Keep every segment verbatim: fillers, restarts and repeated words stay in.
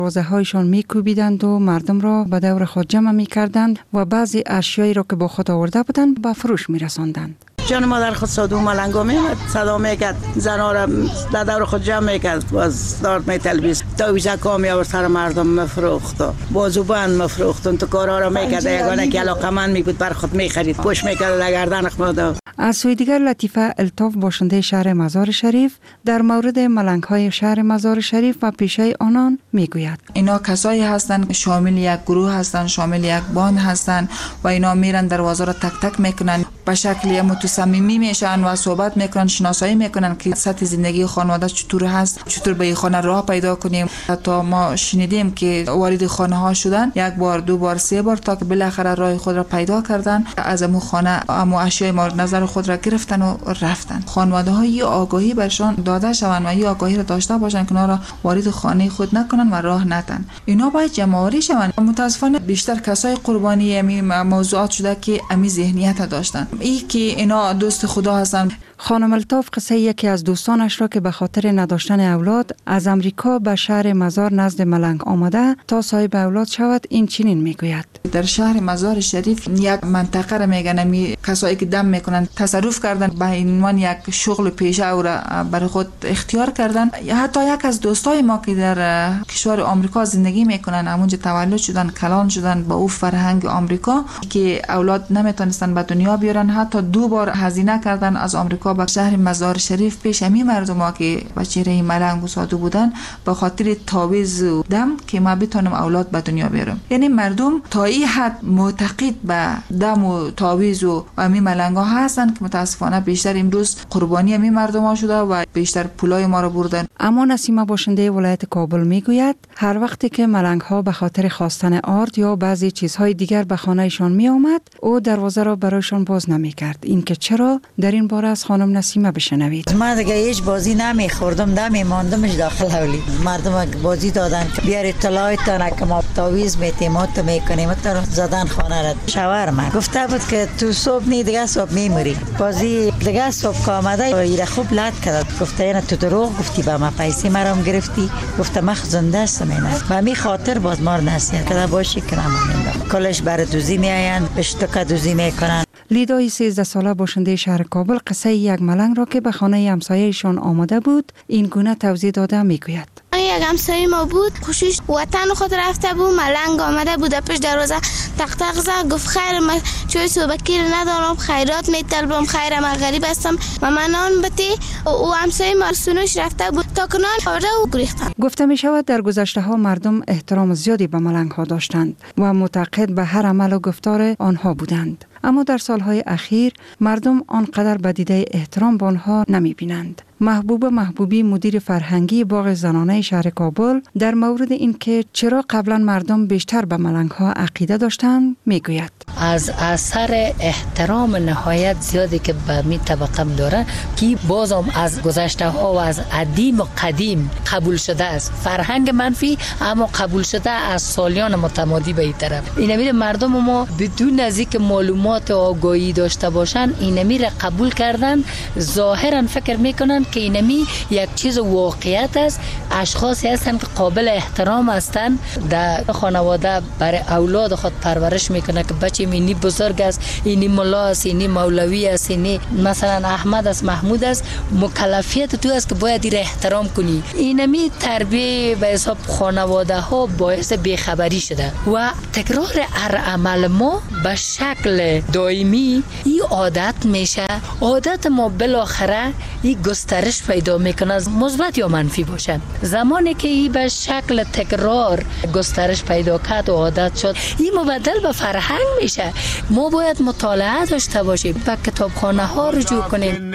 دروازه هایشان میکوبیدند و مردم را به دور خود جمع میکردند و بعضی اشیایی را که با خود آورده بودند به فروش میرساندند. جان مادر خود سادو ملنگا میمد صدا میکرد، زنها را در دور خود جمع میکرد، باز دارد میتلبیس تاویزه کامی آورد سر مردم مفروخت، بازوبند مفروخت، تو کارها را میکرد. یگانه که علاقمند میبود بر خود میخرید، پوش میکرد لگردن خود. از سوی دیگر لطیفه الطاف باشنده شهر مزار شریف در مورد ملنگ های شهر مزار شریف و پیشه آنان میگوید. اینا کسایی هستند شامل یک گروه هستند، شامل یک باند هستند و اینا میرن دروازه را تک تک میکنن، به شکلی متصمیمی میشن و صحبت میکنن، شناسایی میکنن که سطح زندگی خانواده چطور هست، چطور به این خانه راه پیدا کنیم. حتی ما شنیدیم که وارد خانه ها شدن یک بار، دو بار، سه بار تا که بالاخره راه خود را پیدا کردن، از امو خانه امو اشیاء مورد نظر خود را گرفتن و رفتن. خانواده ها یه آگاهی برشان داده شوند و یه آگاهی را داشته باشن که اونا را وارد خانه خود نکنن و راه نتن. اینا باید جمع‌آوری شوند. متاسفانه بیشتر کسای قربانی امی موضوعات شده که امی ذهنیت داشتن، ای که اینا دوست خدا هستن. خانم الطاف قصه یکی از دوستانش را که به خاطر نداشتن اولاد از امریکا به شهر مزار نزد ملنگ آمده تا صاحب اولاد شود این چنین میگوید. در شهر مزار شریف یک منطقه را میگن می کسایی که دم میکنن تصرف کردن به عنوان یک شغل پیشه او را برای خود اختیار کردن. حتی یک از دوستای ما که در کشور آمریکا زندگی میکنن، همونجا تولد شدن، کلان شدن با او فرهنگ آمریکا که اولاد نمیتونستن به دنیا بیارن، حتی دو بار هزینه کردن از آمریکا به شهر مزار شریف پیش امی مردم که بچه ملنگ و سادو بودن به خاطر تعویض دم که ما بتونم اولاد به دنیا بیارم. یعنی مردم تا این حد معتقد به دم و تعویض و امی ملنگ ها هستن که متاسفانه بیشتر امروز قربانی امی مردم ها شده و بیشتر پولای ما رو بردن. اما نسیمه باشنده ولایت کابل میگوید هر وقتی که ملنگ ها به خاطر خواستن آرد یا بعضی چیزهای دیگر به خانهشان می آمد او دروازه را برایشان باز نمی کرد. این که چرا؟ در این باره از خانم نسیمه بشنوید. من دیگه هیچ بازی نمی خوردم، دمی ماندمش داخل حولی. مردم بازی دادن که بیار اطلاعتان که ما تعویض میتیم و تو میکنیم تو زدن خانه را. شاورما گفته بود که تو صبح نی دیگه صبح میموری. بازی دیگه صبح آمده ایره خوب لات کرد. گفته اینا تو دروغ گفتی با ما پیسه مرام گرفتی. گفته من زنده هستم اینا. با می خاطر باز مار نصیحت کرده باشی که نمونیم. کلش بر دوزی میآیند، بشتک دوزی میکنن. لیدای سیزده ساله باشنده شهر کابل قصه یک ملنگ را که به خانه همسایه‌شان آمده بود این گونه توضیح داده میگوید. یک همسایه ما بود، خوشش وطن خود رفته بود، ملنگ آمده بود پیش دروازه تق تق زد، گفت خیر من چوی صبحگیر ندارم، خیرات میطلبم، خیر من غریب هستم و من نان بتی. او همسایه ما سونوش رفته بود تا کنان آورده و گریختن. گفته می شود در گذشته ها مردم احترام زیادی به ملنگ ها داشتند و معتقد به هر عمل و گفتار آنها بودند. اما در سالهای اخیر مردم آنقدر به دیده احترام به آنها نمی بینند. محبوب محبوبی مدیر فرهنگی باغ زنانه شهر کابل در مورد اینکه چرا قبلا مردم بیشتر به ملنگ ها عقیده داشتند میگوید. از اثر احترام نهایت زیادی که به می طبقه داره که بازم از گذشته ها و از قدیم و قدیم قبول شده است. فرهنگ منفی اما قبول شده از سالیان متمادی به این طرف. اینمی مردم ما بدون از اینکه معلومات و آگاهی داشته باشن اینمی را قبول کردن، ظاهرا فکر میکنن که اینمی یک چیز واقعیت است. اشخاصی هستند که قابل احترام هستند، در خانواده برای اولاد خود پرورش میکنه که بچه اینی بزرگ است، اینی ملا است، اینی مولوی است، اینی مثلا احمد است، محمود است، مکلفیت تو است که باید این احترام کنی. اینمی تربیه به حساب خانواده ها باعث بیخبری شده و تکرار هر عمل ما به شکل دائمی این عادت میشه. عادت ما بالاخره این گسترش پیدا میکنه، مثبت یا منفی باشه. زمانی که این به شکل تکرار گسترش پیدا کرد و عادت شد این مبدل به فرهنگ میشه. ما باید مطالعه داشته باشیم، به کتابخانه ها رجوع کنیم.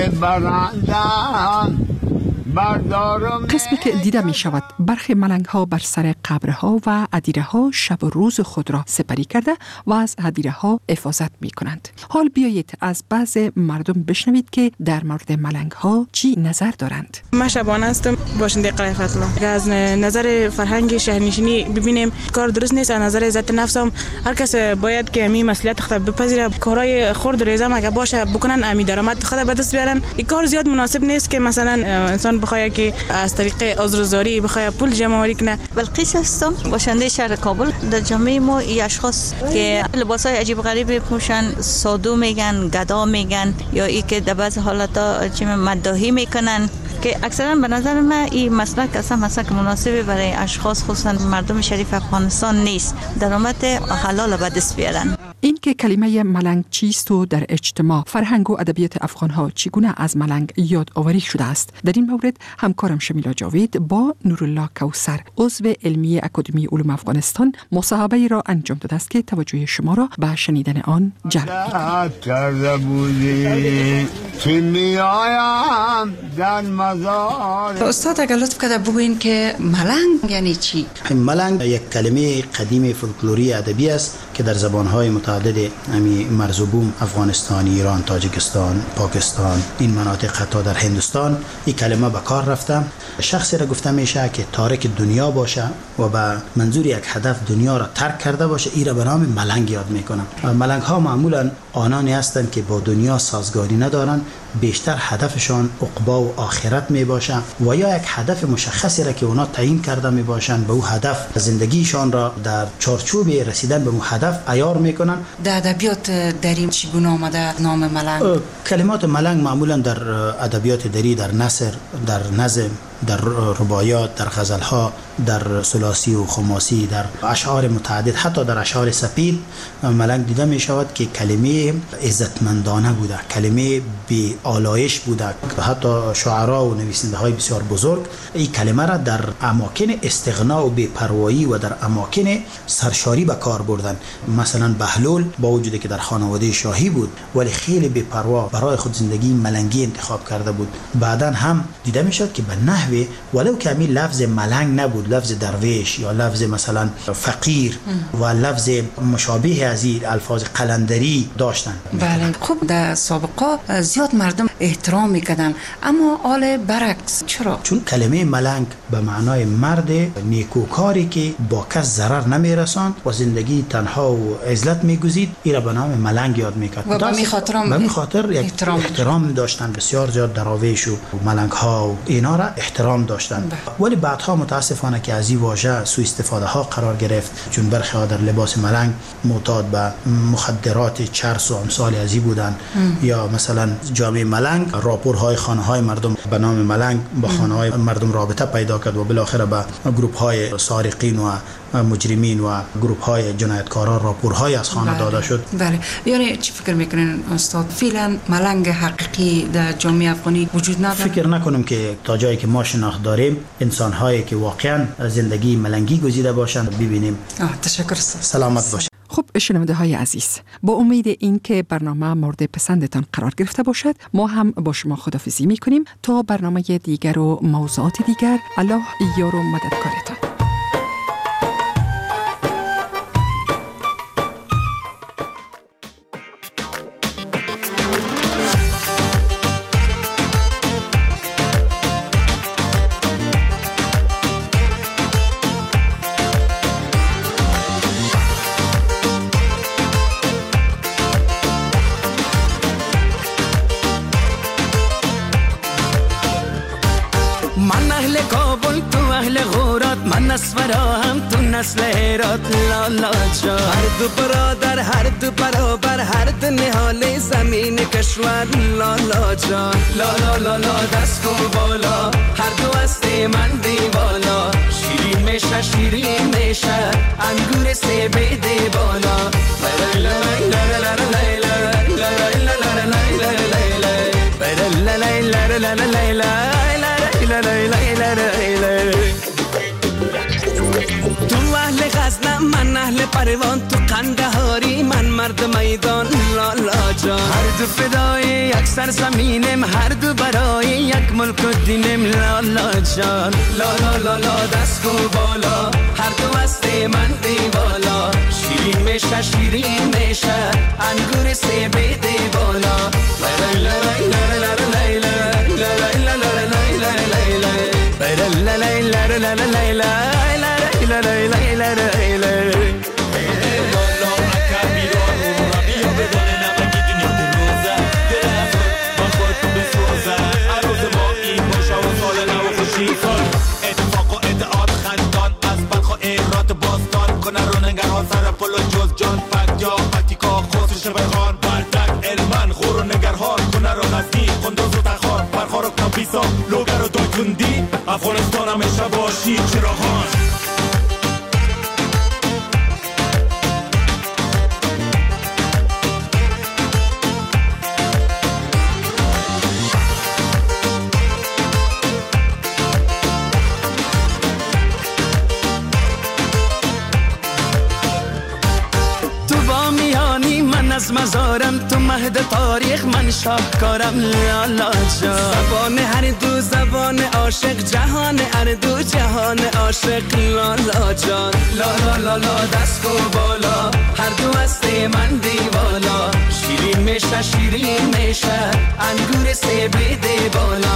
قسمی که دیده می شود برخی ملنگ ها بر سر قبرها و ادیره ها شب و روز خود را سپری کرده و از ادیره ها حفاظت می کنند. حال بیایید از بعض مردم بشنوید که در مورد ملنگ ها چی نظر دارند. من شبانه هستم، باشنده قلعه فتح. از نظر فرهنگ شهرنشینی ببینیم کار درست نیست. از نظر عزت نفس هم هر کس باید که می مسئولیت خود بپذیره. کارهای خرد ریزه مگه باشه بکنن، امی درآمد خود به دست بیارن. این کار زیاد مناسب نیست که مثلا انسان اون بخواد که از طریق عذرزاری بخواد پول جمع آوری کنه. بلقیس هستم، باشنده شهر کابل. در جامعه ما این اشخاص که لباسای عجیب غریب پوشن، سادو میگن، گدا میگن، یا ای که در بعض حالتا چه مداحی میکنن، که اکثرا به نظر من این مسلک اصلا مسلک مناسبی برای اشخاص خصوصا مردم شریف افغانستان نیست. درآمد حلال به دست بیارن. این که کلمه ملنگ چیست و در اجتماع فرهنگ و ادبیات افغانها چگونه از ملنگ یاد آوری شده است، در این مورد همکارم شمیلا جاوید با نورالله کوثر عضو علمی اکادمی علوم افغانستان مصاحبه را انجام داده است که توجه شما را به شنیدن آن جلب می‌کند. استاد اگر لطف کنید بگویید که ملنگ یعنی چی؟ ملنگ یک کلمه قدیم فولکلوری ادبی است که در زبان‌های متعدد امی مرز و بوم، افغانستان، ایران، تاجیکستان، پاکستان، این مناطق حتی در هندوستان این کلمه به کار رفته. شخصی را گفته میشه که تارک دنیا باشه و به منظور یک هدف دنیا را ترک کرده باشه، این را به نام ملنگ یاد میکنن. ملنگ ها معمولا آنانی هستند که با دنیا سازگاری ندارن، بیشتر هدفشان عقبا و آخرت می باشه و یا یک هدف مشخصی را که اونا تعیین کرده می باشن به او هدف زندگیشان را در چارچوب رسیدن به اون هدف عیار میکنن. در ادبیات دری چگونه آمده نام ملنگ؟ کلمات ملنگ معمولا در ادبیات دری، در نثر، در نظم، در رباعیات، در غزلها، در ثلاثی و خماسی، در اشعار متعدد، حتی در اشعار سپید ملنگ دیده می شود که کلمه عزتمندانه بوده، کلمه بی آلایش بوده. حتی شاعرها و نویسنده های بسیار بزرگ این کلمه را در اماکن استغنا و بی‌پروایی و در اماکن سرشاری به کار بردن. مثلا بهلول با وجودی که در خانواده شاهی بود ولی خیلی بی‌پروا برای خود زندگی ملنگی انتخاب کرده بود. بعداً هم دیده می شد که به نحوه ولو که همین لفظ ملنگ نبود، لفظ درویش یا لفظ مثلا فقیر و لفظ مشابه از این الفاظ قلندری داشتن. بله. خب در سابقه زیاد مردم احترام میکردن، اما حال برعکس. چرا؟ چون کلمه ملنگ به معنای مرد نیکوکاری که با کس ضرر نمیرساند و زندگی تنها و عزلت میگزید، این را به نام ملنگ یاد میکرد و به خاطر به خاطر یک احترام. احترام داشتن. بسیار زیاد دراویش و ملنگ ها و اینا را احترام داشتن. ولی بعدها متاسفانه که از این واژه سوء استفاده ها قرار گرفت، چون برخی ها در لباس ملنگ معتاد به مخدرات چرس و امثال از این بودن. ام. یا مثلا جامعه ملنگ راپورهای خانه های مردم به نام ملنگ با خانه های مردم رابطه پیدا کرد و بالاخره به گروپ های سارقین و مجرمین و گروپ های جنایتکاران راپورهای از خانه بله. داده شد. بله. یعنی چی فکر میکنین استاد؟ فعلا ملنگ حقیقی در جامعه افغانی وجود نداره؟ فکر نکنم که تا جایی که ما شناخت داریم انسان هایی که واقعا زندگی ملنگی گزیده باشند ببینیم. آه تشکر استاد. سلامت باشید. خب شنونده های عزیز، با امید این که برنامه مورد پسندتان قرار گرفته باشد، ما هم با شما خداحافظی می کنیم تا برنامه دیگر و موضوعات دیگر. الله یار و مددکارتان. نسل هرات لالا جان، هر دو برادر هر دو برابر، هر دو نهال زمین کشور لالا جان. لالا لالا دست کو بالا، هر دو است من دی بالا. شیرین میشه شیرین میشه انگور سه بده بالا. لا لا لا لا لا لا لا لا لا. تو اهل غزنم من اهل پروان، تو قندهاری من مرد میدان لالا جان. هر دو فدای یک سرزمینم، هر دو برای یک ملک و دینم لالا جان. لالا لالا دست کو بالا، هر دو است من دی بالا. شیرین میشه شیرین میشه انگور سه بده بالا. لا لا لا لا لا لا لا لا لا. La la la la la la. Lolo akabiro murabia bedone na bagidi nyoruza. Dela bajo tu besoza. Aroze mo imo shawo sole na افغانستان همیشه باشی چراغان. از مزارم تو مهد تاریخ من شاهکارم لالا جان. زبان هر دو زبان عاشق جهان هر دو جهان عاشق لالا جان. لالا لالا دست کو بالا هر دو هستی من دیوالا. شیرین میشه شیرین میشه انگور سیب دی بالا.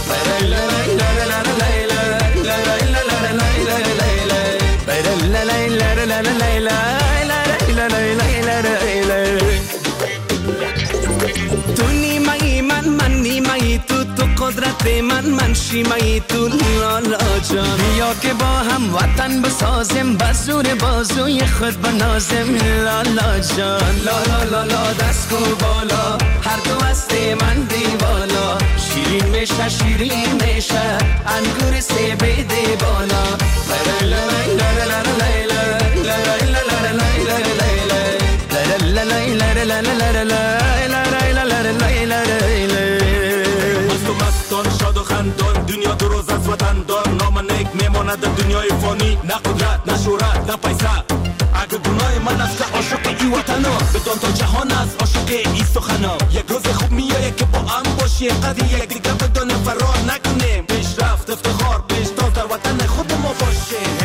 تو نیمه‌ای من من نیمه‌ای تو تو قدرت من من شیمه‌ای تو لالا جان. بیا که با هم وطن بسازیم بزور بازوی خود بنازیم لالا جان. لالا لالا دست کو بالا هر دو هستی من دیوالا. شیرین میشه شیرین میشه انگور سیب دی بالا. مست و مستان شاد و خندان دنیا دو روز از وطن دار. نام نیک میماند در دنیای فانی. نه قدرت نه شهرت نه پیسه. اگه گناه من است که عاشق ای وطنا بدان تا جهان است عاشق ای سخنا. یک روز خوب میایه که با هم باشی قدی یک دیگه بدان فرار نک